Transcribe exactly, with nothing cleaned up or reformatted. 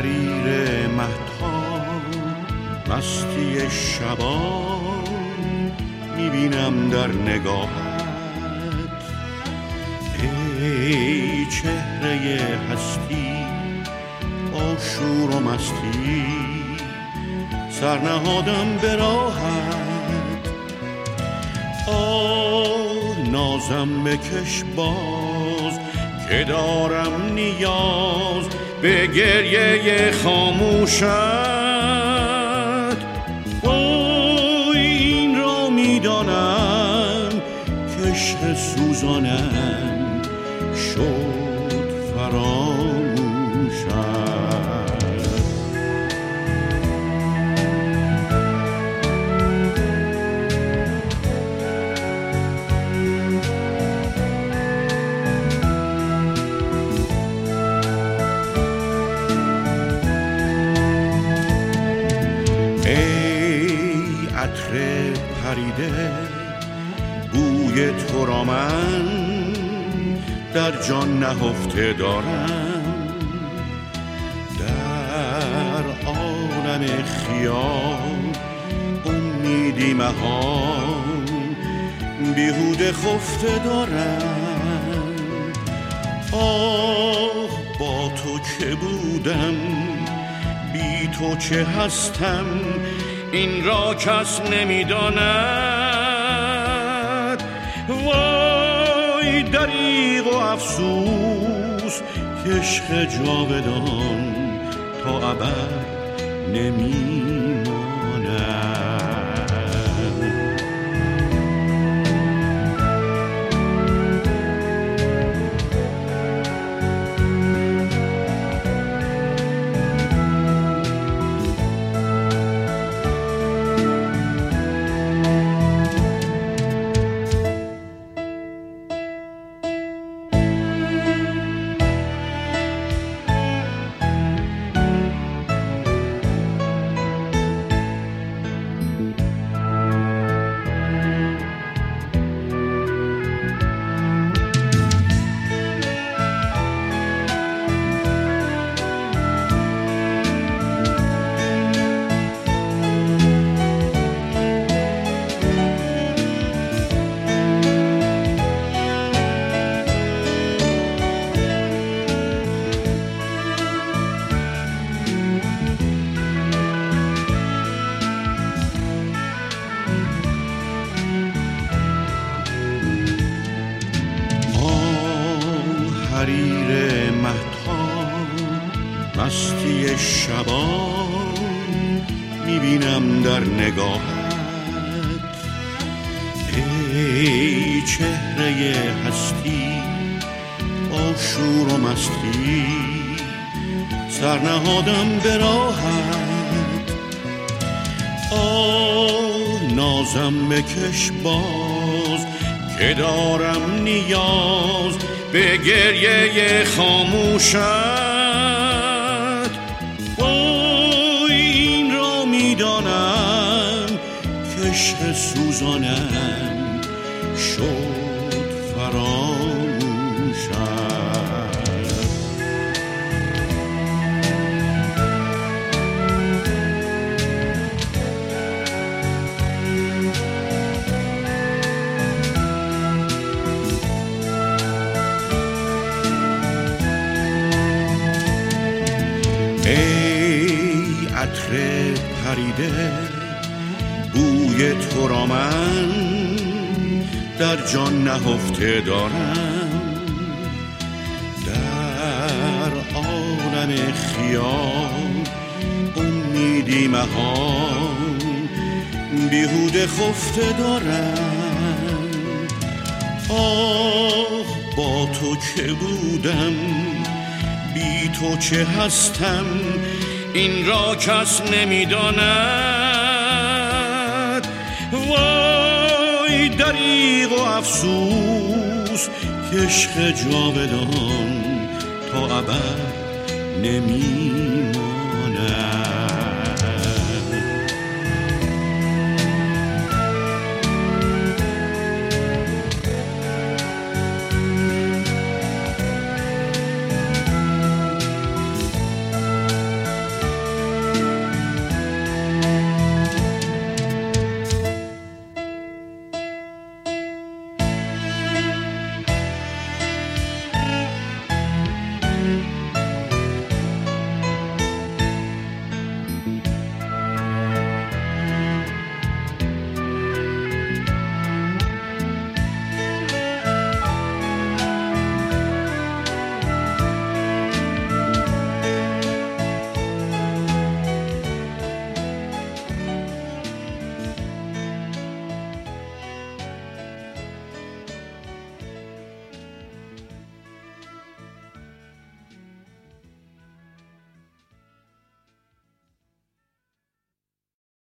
حریر مهتاب مستی شبان میبینم در نگاهت. ای چهره هستی با شور و مستی سرنهادم به راحت. آه نازم بکش باز که دارم نیاز به گریه خاموشت. وای این را میدانم که عشق سوزانم شد فراموشت. عطر پریده بوی تو را من در جان نهفته دارم. در عالم خیال امیدی مهان بیهوده خفته دارم. آه با تو که بودم بی تو چه هستم این را کس نمیداند. وای دریغ و افسوس که عشق جاودان تا ابد نمیماند. حریر مهتاب مستی شبان میبینم در نگاهت. ای چهره هستی با شور و مستی سرنهادم به راحت. آه نازم بکش باز که دارم نیاز به گریه خاموشت. وای این را میدانم که عشق سوزانم شد فراموشت. ای عطر پریده بوی تو را من در جان نهفته دارم. در عالم خیال امیدی مهان بیهوده خفته دارم. آه با تو که بودم بی تو چه هستم این را کس نمیداند. وای دریغ و افسوس که عشق جاودان تا ابد نمیماند.